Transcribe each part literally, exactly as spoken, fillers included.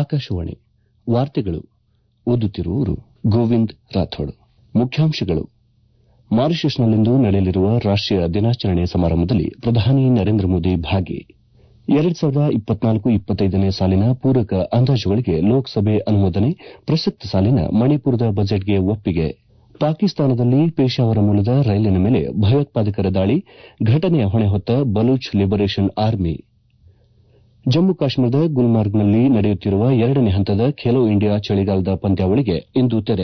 ಆಕಾಶವಾಣಿ ವಾರ್ತೆಗಳು ಓದುತ್ತಿರುವವರು ಗೋವಿಂದ್ ರಾಥೋಡ್. ಮುಖ್ಯಾಂಶಗಳು. ಮಾರಿಷಸ್ನಲ್ಲಿಂದು ನಡೆಯಲಿರುವ ರಾಷ್ಟೀಯ ದಿನಾಚರಣೆ ಸಮಾರಂಭದಲ್ಲಿ ಪ್ರಧಾನಿ ನರೇಂದ್ರ ಮೋದಿ ಭಾಗಿ. ಎರಡು ಸಾವಿರದ ಇಪ್ಪತ್ನಾಲ್ಕು ಇಪ್ಪತ್ತೈದನೇ ಸಾಲಿನ ಪೂರಕ ಅಂದಾಜುಗಳಿಗೆ ಲೋಕಸಭೆ ಅನುಮೋದನೆ. ಪ್ರಸಕ್ತ ಸಾಲಿನ ಮಣಿಪುರದ ಬಜೆಟ್ಗೆ ಒಪ್ಪಿಗೆ. ಪಾಕಿಸ್ತಾನದಲ್ಲಿ ಪೇಶಾವರ ಮೂಲದ ರೈಲಿನ ಮೇಲೆ ಭಯೋತ್ಪಾದಕರ ದಾಳಿ. ಘಟನೆಯ ಹೊಣೆ ಹೊತ್ತ ಬಲೂಚ್ ಲಿಬರೇಷನ್ ಆರ್ಮಿ. ಜಮ್ಮು ಕಾಶ್ಮೀರದ ಗುಲ್ಮಾರ್ಗ್ನಲ್ಲಿ ನಡೆಯುತ್ತಿರುವ ಎರಡನೇ ಹಂತದ ಖೇಲೋ ಇಂಡಿಯಾ ಚಳಿಗಾಲದ ಪಂದ್ಯಾವಳಿಗೆ ಇಂದು ತೆರೆ.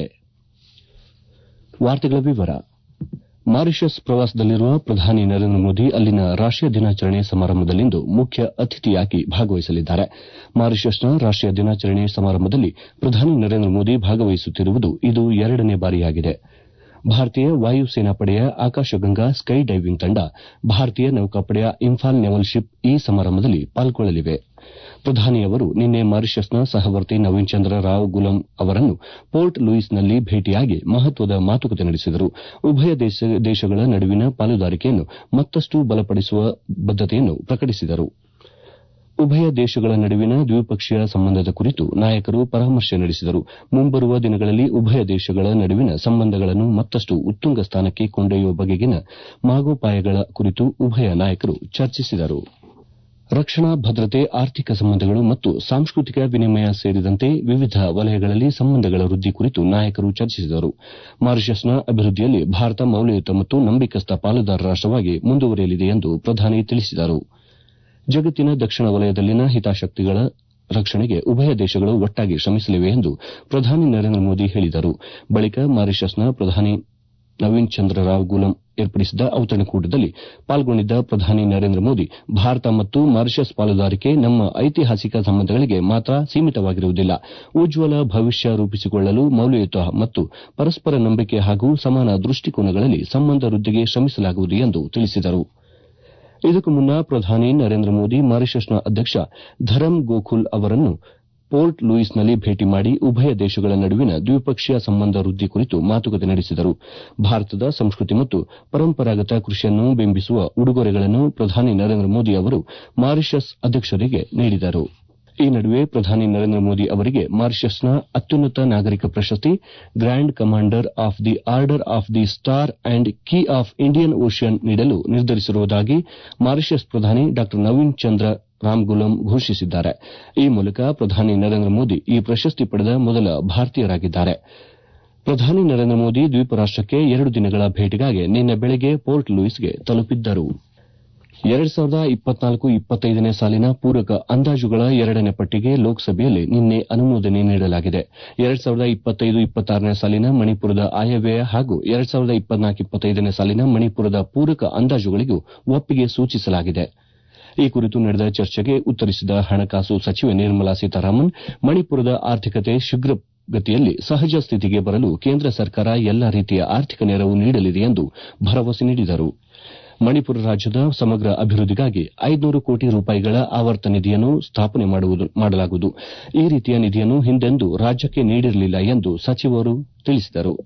ಮಾರಿಷಸ್ ಪ್ರವಾಸದಲ್ಲಿರುವ ಪ್ರಧಾನಿ ನರೇಂದ್ರ ಮೋದಿ ಅಲ್ಲಿನ ರಾಷ್ಟೀಯ ದಿನಾಚರಣೆ ಸಮಾರಂಭದಲ್ಲಿಂದು ಮುಖ್ಯ ಅತಿಥಿಯಾಗಿ ಭಾಗವಹಿಸಲಿದ್ದಾರೆ. ಮಾರಿಷಸ್ನ ರಾಷ್ಟೀಯ ದಿನಾಚರಣೆ ಸಮಾರಂಭದಲ್ಲಿ ಪ್ರಧಾನಿ ನರೇಂದ್ರ ಮೋದಿ ಭಾಗವಹಿಸುತ್ತಿರುವುದು ಇದು ಎರಡನೇ ಬಾರಿಯಾಗಿದೆ. ಭಾರತೀಯ ವಾಯುಸೇನಾ ಪಡೆಯ ಆಕಾಶಗಂಗಾ ಸ್ಕೈ ಡೈವಿಂಗ್ ತಂಡ, ಭಾರತೀಯ ನೌಕಾಪಡೆಯ ಇಂಫಾಲ್ ನೆವಲ್ ಶಿಪ್ ಈ ಸಮಾರಂಭದಲ್ಲಿ ಪಾಲ್ಗೊಳ್ಳಲಿವೆ. ಪ್ರಧಾನಿ ಅವರು ನಿನ್ನೆ ಮಾರಿಷಸ್ನ ಸಹವರ್ತಿ ನವೀನ್ ಚಂದ್ರ ರಾವ್ ಗುಲಂ ಅವರನ್ನು ಪೋರ್ಟ್ ಲೂಯಿಸ್ನಲ್ಲಿ ಭೇಟಿಯಾಗಿ ಮಹತ್ವದ ಮಾತುಕತೆ ನಡೆಸಿದರು. ಉಭಯ ದೇಶಗಳ ನಡುವಿನ ಪಾಲುದಾರಿಕೆಯನ್ನು ಮತ್ತಷ್ಟು ಬಲಪಡಿಸುವ ಬದ್ದತೆಯನ್ನು ಪ್ರಕಟಿಸಿದರು. ಉಭಯ ದೇಶಗಳ ನಡುವಿನ ದ್ವಿಪಕ್ಷೀಯ ಸಂಬಂಧದ ಕುರಿತು ನಾಯಕರು ಪರಾಮರ್ಶೆ ನಡೆಸಿದರು. ಮುಂಬರುವ ದಿನಗಳಲ್ಲಿ ಉಭಯ ದೇಶಗಳ ನಡುವಿನ ಸಂಬಂಧಗಳನ್ನು ಮತ್ತಷ್ಟು ಉತ್ತುಂಗ ಸ್ಥಾನಕ್ಕೆ ಕೊಂಡೊಯ್ಯುವ ಬಗೆಗಿನ ಮಾರ್ಗೋಪಾಯಗಳ ಕುರಿತು ಉಭಯ ನಾಯಕರು ಚರ್ಚಿಸಿದರು. ರಕ್ಷಣಾ, ಭದ್ರತೆ, ಆರ್ಥಿಕ ಸಂಬಂಧಗಳು ಮತ್ತು ಸಾಂಸ್ಕೃತಿಕ ವಿನಿಮಯ ಸೇರಿದಂತೆ ವಿವಿಧ ವಲಯಗಳಲ್ಲಿ ಸಂಬಂಧಗಳ ವೃದ್ಧಿ ಕುರಿತು ನಾಯಕರು ಚರ್ಚಿಸಿದರು. ಮಾರಿಷಸ್ನ ಅಭಿವೃದ್ಧಿಯಲ್ಲಿ ಭಾರತ ಮೌಲ್ಯಯುತ ಮತ್ತು ನಂಬಿಕಸ್ಥ ಪಾಲುದಾರ ರಾಷ್ಟವಾಗಿ ಮುಂದುವರಿಯಲಿದೆ ಎಂದು ಪ್ರಧಾನಿ ತಿಳಿಸಿದರು. ಜಗತ್ತಿನ ದಕ್ಷಿಣ ವಲಯದಲ್ಲಿನ ಹಿತಾಸಕ್ತಿಗಳ ರಕ್ಷಣೆಗೆ ಉಭಯ ದೇಶಗಳು ಒಟ್ಟಾಗಿ ಶ್ರಮಿಸಲಿವೆ ಎಂದು ಪ್ರಧಾನಿ ನರೇಂದ್ರ ಮೋದಿ ಹೇಳಿದರು. ಬಳಿಕ ಮಾರಿಷಸ್ನ ಪ್ರಧಾನಿ ನವೀನ್ ಚಂದ್ರ ರಾವ್ ಗುಲಂ ಏರ್ಪಡಿಸಿದ್ದ ಔತಣಕೂಟದಲ್ಲಿ ಪಾಲ್ಗೊಂಡಿದ್ದ ಪ್ರಧಾನಿ ನರೇಂದ್ರ ಮೋದಿ, ಭಾರತ ಮತ್ತು ಮಾರಿಷಸ್ ಪಾಲುದಾರಿಕೆ ನಮ್ಮ ಐತಿಹಾಸಿಕ ಸಂಬಂಧಗಳಿಗೆ ಮಾತ್ರ ಸೀಮಿತವಾಗಿರುವುದಿಲ್ಲ. ಉಜ್ವಲ ಭವಿಷ್ಯ ರೂಪಿಸಿಕೊಳ್ಳಲು ಮೌಲ್ಯಯುತ ಮತ್ತು ಪರಸ್ಪರ ನಂಬಿಕೆ ಹಾಗೂ ಸಮಾನ ದೃಷ್ಟಿಕೋನಗಳಲ್ಲಿ ಸಂಬಂಧ ವೃದ್ಧಿಗೆ ಶ್ರಮಿಸಲಾಗುವುದು ಎಂದು ತಿಳಿಸಿದರು. ಇದಕ್ಕೂ ಮುನ್ನ ಪ್ರಧಾನಿ ನರೇಂದ್ರ ಮೋದಿ ಮಾರಿಷಸ್ನ ಅಧ್ಯಕ್ಷ ಧರಮ್ ಗೋಕುಲ್ ಅವರನ್ನು ಪೋರ್ಟ್ ಲೂಯಿಸ್ನಲ್ಲಿ ಭೇಟಿ ಮಾಡಿ ಉಭಯ ದೇಶಗಳ ನಡುವಿನ ದ್ವಿಪಕ್ಷೀಯ ಸಂಬಂಧ ವೃದ್ಧಿ ಕುರಿತು ಮಾತುಕತೆ ನಡೆಸಿದರು. ಭಾರತದ ಸಂಸ್ಕೃತಿ ಮತ್ತು ಪರಂಪರಾಗತ ಕೃಷಿಯನ್ನು ಬಿಂಬಿಸುವ ಉಡುಗೊರೆಗಳನ್ನು ಪ್ರಧಾನಿ ನರೇಂದ್ರ ಮೋದಿ ಅವರು ಮಾರಿಷಸ್ ಅಧ್ಯಕ್ಷರಿಗೆ ನೀಡಿದರು. ಈ ನಡುವೆ ಪ್ರಧಾನಿ ನರೇಂದ್ರ ಮೋದಿ ಅವರಿಗೆ ಮಾರಿಷಸ್ನ ಅತ್ಯುನ್ನತ ನಾಗರಿಕ ಪ್ರಶಸ್ತಿ grand commander of the order of the star and key of Indian ocean ನೀಡಲು ನಿರ್ಧರಿಸಿರುವುದಾಗಿ ಮಾರಿಷಸ್ ಪ್ರಧಾನಿ ಡಾ ನವೀನ್ ಚಂದ್ರ ರಾಮ್ಗುಲಂ ಘೋಷಿಸಿದ್ದಾರೆ. ಈ ಮೂಲಕ ಪ್ರಧಾನಿ ನರೇಂದ್ರ ಮೋದಿ ಈ ಪ್ರಶಸ್ತಿ ಪಡೆದ ಮೊದಲ ಭಾರತೀಯರಾಗಿದ್ದಾರೆ. ಪ್ರಧಾನಿ ನರೇಂದ್ರ ಮೋದಿ ದ್ವೀಪ ರಾಷ್ಟಕ್ಕೆ ಎರಡು ದಿನಗಳ ಭೇಟಿಗಾಗಿ ನಿನ್ನೆ ಬೆಳಗ್ಗೆ ಪೋರ್ಟ್ ಲೂಯಿಸ್ಗೆ ತಲುಪಿದ್ದರು. ಎರಡು ಸಾವಿರದ ಇಪ್ಪತ್ನಾಲ್ಕು ಇಪ್ಪತ್ತೈದನೇ ಸಾಲಿನ ಪೂರಕ ಅಂದಾಜುಗಳ ಎರಡನೇ ಪಟ್ಟಿಗೆ ಲೋಕಸಭೆಯಲ್ಲಿ ನಿನ್ನೆ ಅನುಮೋದನೆ ನೀಡಲಾಗಿದೆ. ಎರಡು ಸಾವಿರದ ಇಪ್ಪತ್ತೈದು ಇಪ್ಪತ್ತಾರನೇ ಸಾಲಿನ ಮಣಿಪುರದ ಆಯವ್ಯಯ ಹಾಗೂ ಎರಡು ಸಾವಿರದ ಇಪ್ಪತ್ನಾಲ್ಕು ಇಪ್ಪತ್ತೈದನೇ ಸಾಲಿನ ಮಣಿಪುರದ ಪೂರಕ ಅಂದಾಜುಗಳಿಗೂ ಒಪ್ಪಿಗೆ ಸೂಚಿಸಲಾಗಿದೆ. ಈ ಕುರಿತು ನಡೆದ ಚರ್ಚೆಗೆ ಉತ್ತರಿಸಿದ ಹಣಕಾಸು ಸಚಿವೆ ನಿರ್ಮಲಾ ಸೀತಾರಾಮನ್, ಮಣಿಪುರದ ಆರ್ಥಿಕತೆ ಶೀಘ್ರಗತಿಯಲ್ಲಿ ಸಹಜ ಸ್ಥಿತಿಗೆ ಬರಲು ಕೇಂದ್ರ ಸರ್ಕಾರ ಎಲ್ಲಾ ರೀತಿಯ ಆರ್ಥಿಕ ನೆರವು ನೀಡಲಿದೆ ಎಂದು ಭರವಸೆ ನೀಡಿದರು. ಮಣಿಪುರ ರಾಜ್ಯದ ಸಮಗ್ರ ಅಭಿವೃದ್ಧಿಗಾಗಿ ಐದುನೂರು ಕೋಟಿ ರೂಪಾಯಿಗಳ ಆವರ್ತ ನಿಧಿಯನ್ನು ಸ್ಥಾಪನೆ ಮಾಡಲಾಗುವುದು. ಈ ರೀತಿಯ ನಿಧಿಯನ್ನು ಹಿಂದೆಂದೂ ರಾಜ್ಯಕ್ಕೆ ನೀಡಿರಲಿಲ್ಲ ಎಂದು ಸಚಿವರು ತಿಳಿಸಿದರು.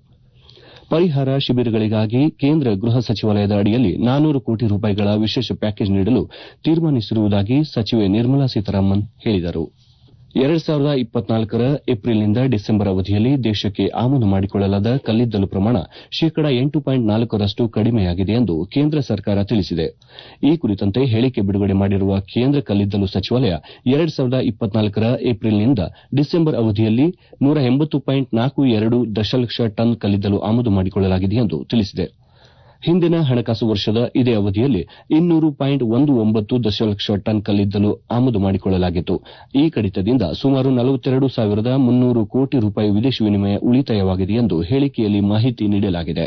ಪರಿಹಾರ ಶಿಬಿರಗಳಿಗಾಗಿ ಕೇಂದ್ರ ಗೃಹ ಸಚಿವಾಲಯದ ಅಡಿಯಲ್ಲಿ ನಾನ್ನೂರು ಕೋಟಿ ರೂಪಾಯಿಗಳ ವಿಶೇಷ ಪ್ಯಾಕೇಜ್ ನೀಡಲು ತೀರ್ಮಾನಿಸಿರುವುದಾಗಿ ಸಚಿವೆ ನಿರ್ಮಲಾ ಸೀತಾರಾಮನ್ ಹೇಳಿದರು. ಎರಡು ಸಾವಿರದ ಇಪ್ಪತ್ನಾಲ್ಕರ ಏಪ್ರಿಲ್ನಿಂದ ಡಿಸೆಂಬರ್ ಅವಧಿಯಲ್ಲಿ ದೇಶಕ್ಕೆ ಆಮದು ಮಾಡಿಕೊಳ್ಳಲಾದ ಕಲ್ಲಿದ್ದಲು ಪ್ರಮಾಣ ಶೇಕಡಾ ಎಂಟು ಪಾಯಿಂಟ್ ನಾಲ್ಕರಷ್ಟು ಕಡಿಮೆಯಾಗಿದೆ ಎಂದು ಕೇಂದ್ರ ಸರ್ಕಾರ ತಿಳಿಸಿದೆ. ಈ ಕುರಿತಂತೆ ಹೇಳಿಕೆ ಬಿಡುಗಡೆ ಮಾಡಿರುವ ಕೇಂದ್ರ ಕಲ್ಲಿದ್ದಲು ಸಚಿವಾಲಯ, ಎರಡು ಸಾವಿರದ ಇಪ್ಪತ್ನಾಲ್ಕರ ಏಪ್ರಿಲ್ನಿಂದ ಡಿಸೆಂಬರ್ ಅವಧಿಯಲ್ಲಿ ನೂರ ಎಂಬತ್ತು ಪಾಯಿಂಟ್ ನಾಲ್ಕು ಎರಡು ದಶಲಕ್ಷ ಟನ್ ಕಲ್ಲಿದ್ದಲು ಆಮದು ಮಾಡಿಕೊಳ್ಳಲಾಗಿದೆ ಎಂದು ತಿಳಿಸಿದೆ. ಹಿಂದಿನ ಹಣಕಾಸು ವರ್ಷದ ಇದೇ ಅವಧಿಯಲ್ಲಿ ಇನ್ನೂರು ಪಾಯಿಂಟ್ ಒಂದು ಒಂಬತ್ತು ದಶಲಕ್ಷ ಟನ್ ಕಲ್ಲಿದ್ದಲು ಆಮದು ಮಾಡಿಕೊಳ್ಳಲಾಗಿತ್ತು. ಈ ಕಡಿತದಿಂದ ಸುಮಾರು ನಲವತ್ತೆರಡು ಸಾವಿರದ ಮುನ್ನೂರು ಕೋಟಿ ರೂಪಾಯಿ ವಿದೇಶಿ ವಿನಿಮಯ ಉಳಿತಾಯವಾಗಿದೆ ಎಂದು ಹೇಳಿಕೆಯಲ್ಲಿ ಮಾಹಿತಿ ನೀಡಲಾಗಿದೆ.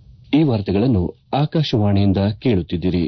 ಈ ವಾರ್ತೆಗಳನ್ನು ಆಕಾಶವಾಣಿಯಿಂದ ಕೇಳುತ್ತಿದ್ದೀರಿ.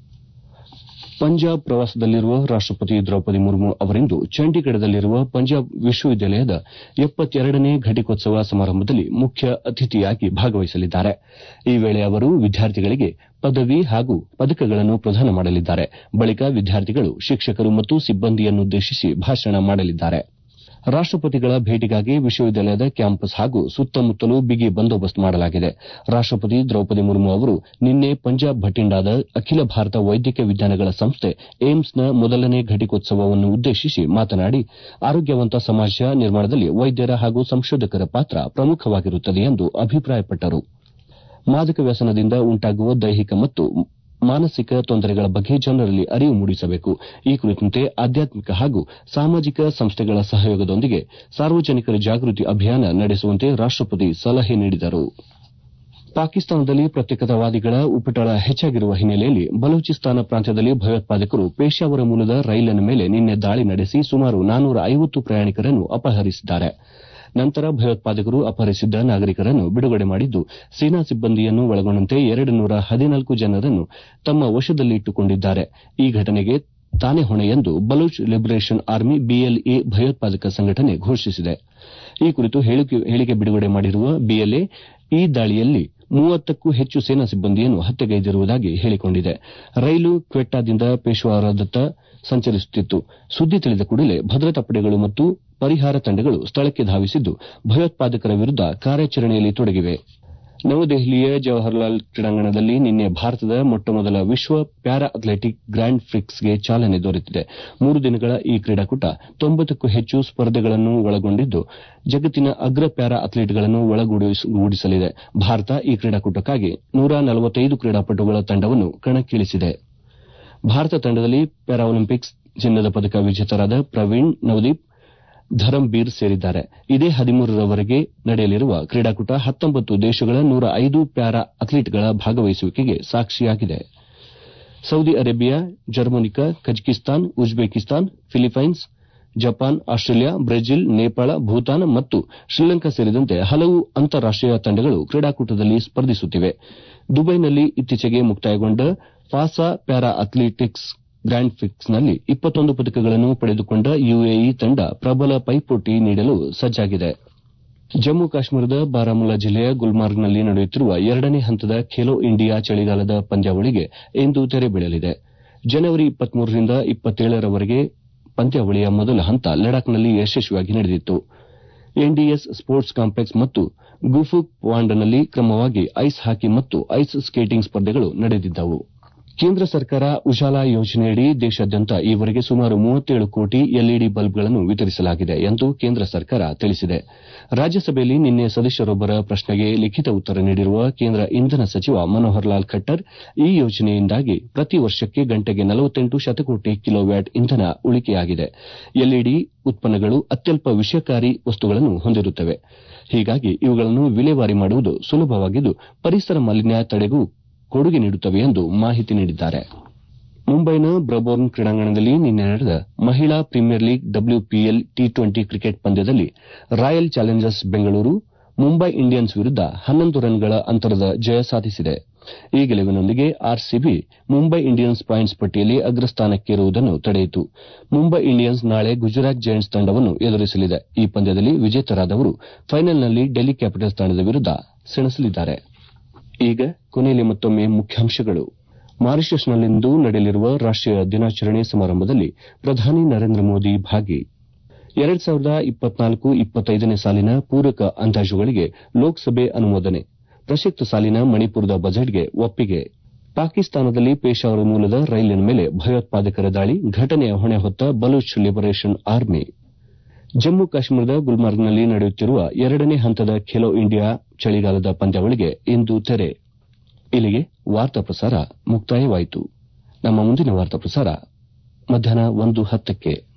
ಪಂಜಾಬ್ ಪ್ರವಾಸದಲ್ಲಿರುವ ರಾಷ್ಟಪತಿ ದ್ರೌಪದಿ ಮುರ್ಮು ಅವರಿಂದು ಚಂಡೀಗಢದಲ್ಲಿರುವ ಪಂಜಾಬ್ ವಿಶ್ವವಿದ್ಯಾಲಯದ ಎಪ್ಪತ್ತೆರಡನೇ ಘಟಿಕೋತ್ಸವ ಸಮಾರಂಭದಲ್ಲಿ ಮುಖ್ಯ ಅತಿಥಿಯಾಗಿ ಭಾಗವಹಿಸಲಿದ್ದಾರೆ. ಈ ವೇಳೆ ಅವರು ವಿದ್ಯಾರ್ಥಿಗಳಿಗೆ ಪದವಿ ಹಾಗೂ ಪದಕಗಳನ್ನು ಪ್ರದಾನ ಮಾಡಲಿದ್ದಾರೆ. ಬಳಿಕ ವಿದ್ಯಾರ್ಥಿಗಳು ಶಿಕ್ಷಕರು ಮತ್ತು ಸಿಬ್ಬಂದಿಯನ್ನುದ್ದೇಶಿಸಿ ಭಾಷಣ ಮಾಡಲಿದ್ದಾರೆ. ರಾಷ್ಟಪತಿಗಳ ಭೇಟಿಗಾಗಿ ವಿಶ್ವವಿದ್ಯಾಲಯದ ಕ್ಯಾಂಪಸ್ ಹಾಗೂ ಸುತ್ತಮುತ್ತಲೂ ಬಿಗಿ ಬಂದೋಬಸ್ತ್ ಮಾಡಲಾಗಿದೆ. ರಾಷ್ಟಪತಿ ದ್ರೌಪದಿ ಮುರ್ಮು ಅವರು ನಿನ್ನೆ ಪಂಜಾಬ್ ಭಟಿಂಡಾದ ಅಖಿಲ ಭಾರತ ವೈದ್ಯಕೀಯ ವಿಜ್ಞಾನಗಳ ಸಂಸ್ಥೆ ಏಮ್ಸ್ನ ಮೊದಲನೇ ಘಟಿಕೋತ್ಸವವನ್ನು ಉದ್ದೇಶಿಸಿ ಮಾತನಾಡಿ, ಆರೋಗ್ಯವಂತ ಸಮಾಜ ನಿರ್ಮಾಣದಲ್ಲಿ ವೈದ್ಯರ ಹಾಗೂ ಸಂಶೋಧಕರ ಪಾತ್ರ ಪ್ರಮುಖವಾಗಿರುತ್ತದೆ ಎಂದು ಅಭಿಪ್ರಾಯಪಟ್ಟರು. ಮಾದಕ ವ್ಯಸನದಿಂದ ಉಂಟಾಗುವ ದೈಹಿಕ ಮತ್ತು ಮಾನಸಿಕ ತೊಂದರೆಗಳ ಬಗ್ಗೆ ಜನರಲ್ಲಿ ಅರಿವು ಮೂಡಿಸಬೇಕು. ಈ ಕುರಿತಂತೆ ಆಧ್ಯಾತ್ಮಿಕ ಹಾಗೂ ಸಾಮಾಜಿಕ ಸಂಸ್ಥೆಗಳ ಸಹಯೋಗದೊಂದಿಗೆ ಸಾರ್ವಜನಿಕರ ಜಾಗೃತಿ ಅಭಿಯಾನ ನಡೆಸುವಂತೆ ರಾಷ್ಟಪತಿ ಸಲಹೆ ನೀಡಿದರು. ಪಾಕಿಸ್ತಾನದಲ್ಲಿ ಪ್ರತ್ಯೇಕತಾವಾದಿಗಳ ಉಪಟಳ ಹೆಚ್ಚಾಗಿರುವ ಹಿನ್ನೆಲೆಯಲ್ಲಿ ಬಲೂಚಿಸ್ತಾನ ಪ್ರಾಂತ್ಯದಲ್ಲಿ ಭಯೋತ್ಪಾದಕರು ಪೇಶಾವರ ಮೂಲದ ರೈಲಿನ ಮೇಲೆ ನಿನ್ನೆ ದಾಳಿ ನಡೆಸಿ ಸುಮಾರು ನಾನ್ನೂರ ಐವತ್ತು ಪ್ರಯಾಣಿಕರನ್ನು ಅಪಹರಿಸಿದ್ದಾರೆ. ನಂತರ ಭಯೋತ್ಪಾದಕರು ಅಪಹರಿಸಿದ್ದ ನಾಗರಿಕರನ್ನು ಬಿಡುಗಡೆ ಮಾಡಿದ್ದು, ಸೇನಾ ಸಿಬ್ಬಂದಿಯನ್ನು ಒಳಗೊಂಡಂತೆ ಎರಡು ನೂರ ಹದಿನಾಲ್ಕು ಜನರನ್ನು ತಮ್ಮ ವಶದಲ್ಲಿಟ್ಟುಕೊಂಡಿದ್ದಾರೆ. ಈ ಘಟನೆಗೆ ತಾನೇ ಹೊಣೆ ಎಂದು ಬಲೂಚ್ ಲಿಬರೇಷನ್ ಆರ್ಮಿ ಬಿಎಲ್ಎ ಭಯೋತ್ಪಾದಕ ಸಂಘಟನೆ ಘೋಷಿಸಿದೆ. ಈ ಕುರಿತು ಹೇಳಿಕೆ ಬಿಡುಗಡೆ ಮಾಡಿರುವ ಬಿಎಲ್ಎ ಈ ದಾಳಿಯಲ್ಲಿ ಮೂವತ್ತಕ್ಕೂ ಹೆಚ್ಚು ಸೇನಾ ಸಿಬ್ಬಂದಿಯನ್ನು ಹತ್ಯೆಗೈದಿರುವುದಾಗಿ ಹೇಳಿಕೊಂಡಿದೆ. ರೈಲು ಕ್ವೆಟ್ಟಾದಿಂದ ಪೇಶ್ವಾವರದತ್ತ ಸಂಚರಿಸುತ್ತಿತ್ತು. ಸುದ್ದಿ ತಿಳಿದ ಕೂಡಲೇ ಭದ್ರತಾ ಪಡೆಗಳು ಮತ್ತು ಪರಿಹಾರ ತಂಡಗಳು ಸ್ಥಳಕ್ಕೆ ಧಾವಿಸಿದ್ದು, ಭಯೋತ್ಪಾದಕರ ವಿರುದ್ದ ಕಾರ್ಯಾಚರಣೆಯಲ್ಲಿ ತೊಡಗಿವೆ. ನವದೆಹಲಿಯ ಜವಾಹರ್ಲಾಲ್ ಕ್ರೀಡಾಂಗಣದಲ್ಲಿ ನಿನ್ನೆ ಭಾರತದ ಮೊಟ್ಟಮೊದಲ ವಿಶ್ವ ಪ್ಯಾರಾ ಅಥ್ಲೆಟಿಕ್ ಗ್ರ್ಯಾಂಡ್ ಪ್ರಿಕ್ಸ್ಗೆ ಚಾಲನೆ ದೊರೆತಿದೆ. ಮೂರು ದಿನಗಳ ಈ ಕ್ರೀಡಾಕೂಟ ತೊಂಬತ್ತಕ್ಕೂ ಹೆಚ್ಚು ಸ್ಪರ್ಧೆಗಳನ್ನು ಒಳಗೊಂಡಿದ್ದು, ಜಗತ್ತಿನ ಅಗ್ರ ಪ್ಯಾರಾ ಅಥ್ಲೀಟ್ಗಳನ್ನು ಒಳಗೂಡಿಸಲಿದೆ. ಭಾರತ ಈ ಕ್ರೀಡಾಕೂಟಕ್ಕಾಗಿ ನೂರ ನಲವತ್ತೈದು ಕ್ರೀಡಾಪಟುಗಳ ತಂಡವನ್ನು ಕಣಕ್ಕಿಳಿಸಿದೆ. ಭಾರತ ತಂಡದಲ್ಲಿ ಪ್ಯಾರಾಲಿಂಪಿಕ್ಸ್ ಚಿನ್ನದ ಪದಕ ವಿಜೇತರಾದ ಪ್ರವೀಣ್, ನವದೀಪ್, ಧರಂಬೀರ್ ಸೇರಿದ್ದಾರೆ. ಇದೇ ಹದಿಮೂರರವರೆಗೆ ನಡೆಯಲಿರುವ ಕ್ರೀಡಾಕೂಟ ಹತ್ತೊಂಬತ್ತು ದೇಶಗಳ ನೂರ ಐದು ಪ್ಯಾರಾ ಅಥ್ಲೀಟ್ಗಳ ಭಾಗವಹಿಸುವಿಕೆಗೆ ಸಾಕ್ಷಿಯಾಗಿದೆ. Saudi Arabia, ಜರ್ಮನಿಕಾ, Kazakhstan, Uzbekistan, Philippines, Japan, Australia, Brazil, Nepal, Bhutan ಮತ್ತು ಶ್ರೀಲಂಕಾ ಸೇರಿದಂತೆ ಹಲವು ಅಂತಾರಾಷ್ಟೀಯ ತಂಡಗಳು ಕ್ರೀಡಾಕೂಟದಲ್ಲಿ ಸ್ಪರ್ಧಿಸುತ್ತಿವೆ. ದುಬೈನಲ್ಲಿ ಇತ್ತೀಚೆಗೆ ಮುಕ್ತಾಯಗೊಂಡ ಫಾಸಾ ಪ್ಯಾರಾ ಅಥ್ಲೆಟಿಕ್ಸ್ ಗ್ರ್ಯಾಂಡ್ ಪ್ರಿಕ್ಸ್ನಲ್ಲಿ ಇಪ್ಪತ್ತೊಂದು ಪದಕಗಳನ್ನು ಪಡೆದುಕೊಂಡ ಯುಎಇ ತಂಡ ಪ್ರಬಲ ಪೈಪೋಟಿ ನೀಡಲು ಸಜ್ಜಾಗಿದೆ. ಜಮ್ಮು ಕಾಶ್ಮೀರದ ಬಾರಾಮುಲ್ಲಾ ಜಿಲ್ಲೆಯ ಗುಲ್ಮಾರ್ಗ್ನಲ್ಲಿ ನಡೆಯುತ್ತಿರುವ ಎರಡನೇ ಹಂತದ ಖೇಲೋ ಇಂಡಿಯಾ ಚಳಿಗಾಲದ ಪಂದ್ಯಾವಳಿಗೆ ಇಂದು ತೆರೆ ಬೀಳಲಿದೆ. ಜನವರಿ ಇಪ್ಪತ್ಮೂರರಿಂದ ಇಪ್ಪತ್ತೇಳರವರೆಗೆ ಪಂದ್ಯಾವಳಿಯ ಮೊದಲ ಹಂತ ಲಡಾಖ್ನಲ್ಲಿ ಯಶಸ್ವಿಯಾಗಿ ನಡೆದಿತ್ತು. ಎನ್ಡಿಎಸ್ ಸ್ಪೋರ್ಟ್ಸ್ ಕಾಂಪ್ಲೆಕ್ಸ್ ಮತ್ತು ಗುಫುಕ್ ಪಾಂಡ್ನಲ್ಲಿ ಕ್ರಮವಾಗಿ ಐಸ್ ಹಾಕಿ ಮತ್ತು ಐಸ್ ಸ್ಕೇಟಿಂಗ್ ಸ್ಪರ್ಧೆಗಳು ನಡೆದಿದ್ದವು. ಕೇಂದ್ರ ಸರ್ಕಾರ ಉಜಾಲಾ ಯೋಜನೆಯಡಿ ದೇಶಾದ್ಯಂತ ಈವರೆಗೆ ಸುಮಾರು ಮೂವತ್ತೇಳು ಕೋಟಿ ಎಲ್ಇಡಿ ಬಲ್ಬ್ಗಳನ್ನು ವಿತರಿಸಲಾಗಿದೆ ಎಂದು ಕೇಂದ್ರ ಸರ್ಕಾರ ತಿಳಿಸಿದೆ. ರಾಜ್ಯಸಭೆಯಲ್ಲಿ ನಿನ್ನೆ ಸದಸ್ಯರೊಬ್ಬರ ಪ್ರಶ್ನೆಗೆ ಲಿಖಿತ ಉತ್ತರ ನೀಡಿರುವ ಕೇಂದ್ರ ಇಂಧನ ಸಚಿವ ಮನೋಹರ್ ಲಾಲ್ ಖಟ್ಟರ್, ಈ ಯೋಜನೆಯಿಂದಾಗಿ ಪ್ರತಿ ವರ್ಷಕ್ಕೆ ಗಂಟೆಗೆ ನಲವತ್ತೆಂಟು ಶತಕೋಟಿ ಕಿಲೋವ್ಯಾಟ್ ಇಂಧನ ಉಳಿಕೆಯಾಗಿದೆ. ಎಲ್ಇಡಿ ಉತ್ಪನ್ನಗಳು ಅತ್ಯಲ್ಪ ವಿಷಕಾರಿ ವಸ್ತುಗಳನ್ನು ಹೊಂದಿರುತ್ತವೆ. ಹೀಗಾಗಿ ಇವುಗಳನ್ನು ವಿಲೇವಾರಿ ಮಾಡುವುದು ಸುಲಭವಾಗಿದ್ದು, ಪರಿಸರ ಮಾಲಿನ್ಯ ತಡೆಗೂ ಕೊಡುಗೆ ನೀಡುತ್ತವೆ ಎಂದು ಮಾಹಿತಿ ನೀಡಿದ್ದಾರೆ. ಮುಂಬೈನ ಬ್ರಬೋರ್ನ್ ಕ್ರೀಡಾಂಗಣದಲ್ಲಿ ನಿನ್ನೆ ನಡೆದ ಮಹಿಳಾ premier league WPL T twenty cricket ಪಂದ್ಯದಲ್ಲಿ royal challengers Bengaluru Mumbai Indians ವಿರುದ್ದ ಹನ್ನೊಂದು ರನ್ಗಳ ಅಂತರದ ಜಯ ಸಾಧಿಸಿದೆ. ಈ ಗೆಲುವಿನೊಂದಿಗೆ ಆರ್ಸಿಬಿ ಮುಂಬೈ ಇಂಡಿಯನ್ಸ್ ಪಾಯಿಂಟ್ಸ್ ಪಟ್ಟಿಯಲ್ಲಿ ಅಗ್ರಸ್ಥಾನಕ್ಕೇರುವುದನ್ನು ತಡೆಯಿತು. ಮುಂಬೈ ಇಂಡಿಯನ್ಸ್ ನಾಳೆ ಗುಜರಾತ್ ಜೈಂಟ್ಸ್ ತಂಡವನ್ನು ಎದುರಿಸಲಿದೆ. ಈ ಪಂದ್ಯದಲ್ಲಿ ವಿಜೇತರಾದವರು ಫೈನಲ್ನಲ್ಲಿ ಡೆಲ್ಲಿ ಕ್ಯಾಪಿಟಲ್ಸ್ ತಂಡದ ವಿರುದ್ದ ಸೆಣಸಲಿದ್ದಾರೆ. ಈಗ ಕೊನೆಯಲ್ಲಿ ಮತ್ತೊಮ್ಮೆ ಮುಖ್ಯಾಂಶಗಳು. ಮಾರಿಷಸ್ನಲ್ಲಿಂದು ನಡೆಯಲಿರುವ ರಾಷ್ಟೀಯ ದಿನಾಚರಣೆ ಸಮಾರಂಭದಲ್ಲಿ ಪ್ರಧಾನಿ ನರೇಂದ್ರ ಮೋದಿ ಭಾಗಿ. ಎರಡ್ ಸಾವಿರದ ಇಪ್ಪತ್ನಾಲ್ಕು ಇಪ್ಪತ್ತೈದನೇ ಸಾಲಿನ ಪೂರಕ ಅಂದಾಜುಗಳಿಗೆ ಲೋಕಸಭೆ ಅನುಮೋದನೆ. ಪ್ರಸಕ್ತ ಸಾಲಿನ ಮಣಿಪುರದ ಬಜೆಟ್ಗೆ ಒಪ್ಪಿಗೆ. ಪಾಕಿಸ್ತಾನದಲ್ಲಿ ಪೇಶಾವರ ಮೂಲದ ರೈಲಿನ ಮೇಲೆ ಭಯೋತ್ಪಾದಕರ ದಾಳಿ, ಘಟನೆಯ ಹೊಣೆ ಹೊತ್ತ ಬಲೂಚ್ ಲಿಬರೇಷನ್ ಆರ್ಮಿ. ಜಮ್ಮು ಕಾಶ್ಮೀರದ ಗುಲ್ಮಾರ್ಗ್ನಲ್ಲಿ ನಡೆಯುತ್ತಿರುವ ಎರಡನೇ ಹಂತದ ಖೇಲೋ ಇಂಡಿಯಾ ಚಳಿಗಾಲದ ಪಂದ್ಯಾವಳಿಗೆ ಇಂದು ತೆರೆ. ಇಲ್ಲಿಗೆ ವಾರ್ತಾ ಪ್ರಸಾರ ಮುಕ್ತಾಯವಾಯಿತು. ನಮ್ಮ ಮುಂದಿನ ವಾರ್ತಾ ಪ್ರಸಾರ ಮಧ್ಯಾಹ್ನ ಒಂದು ಹತ್ತಕ್ಕೆ.